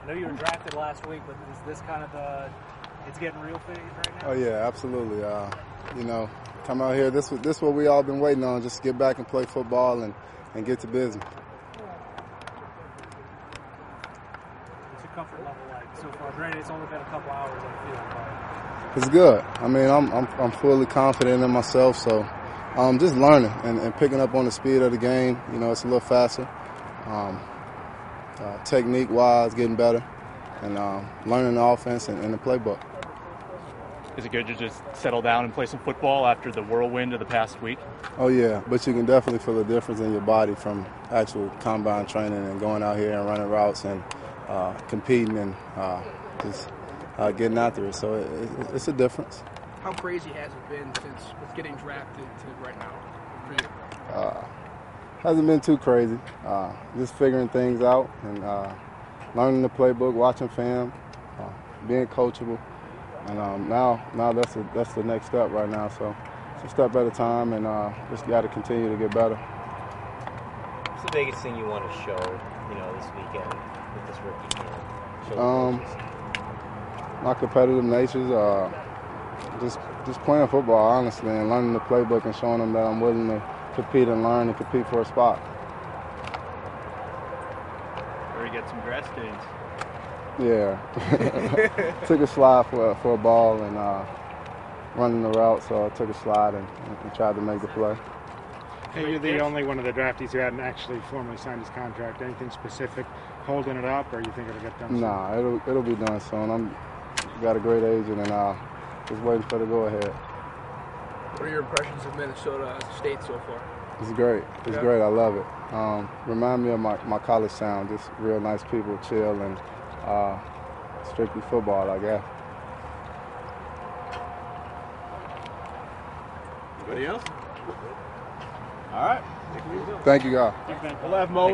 I know you were drafted last week, but is this kind of it's getting real phase right now? Oh yeah, absolutely. You know, come out here. This what we all been waiting on. Just get back and play football and get to business. What's your comfort level like so far? Granted, it's only been a couple hours on the field, but it's good. I mean, I'm fully confident in myself. So, just learning and picking up on the speed of the game. You know, it's a little faster. Technique-wise, getting better, and learning the offense and the playbook. Is it good to just settle down and play some football after the whirlwind of the past week? Oh, yeah, but you can definitely feel the difference in your body from actual combine training and going out here and running routes and competing and just getting after it. So it's a difference. How crazy has it been since getting drafted to right now for you? Hasn't been too crazy. Just figuring things out and learning the playbook, watching film, being coachable, and now that's the next step right now. So it's a step at a time, and just got to continue to get better. What's the biggest thing you want to show, this weekend with this rookie camp? My competitive nature, just playing football honestly, and learning the playbook and showing them that I'm willing to compete and learn and compete for a spot. Or you get some grass stains. Yeah. Took a slide for a ball and running the route, so I took a slide and tried to make the play. Hey, you're the only one of the draftees who hadn't actually formally signed his contract. Anything specific holding it up, or you think it'll get done soon? Nah, it'll be done soon. Got a great agent, and just waiting for the go-ahead. What are your impressions of Minnesota as a state so far? It's great. It's great. I love it. Remind me of my college town. Just real nice people, chill, and strictly football, I guess. Anybody else? All right. Thank you, guys. We'll have Mo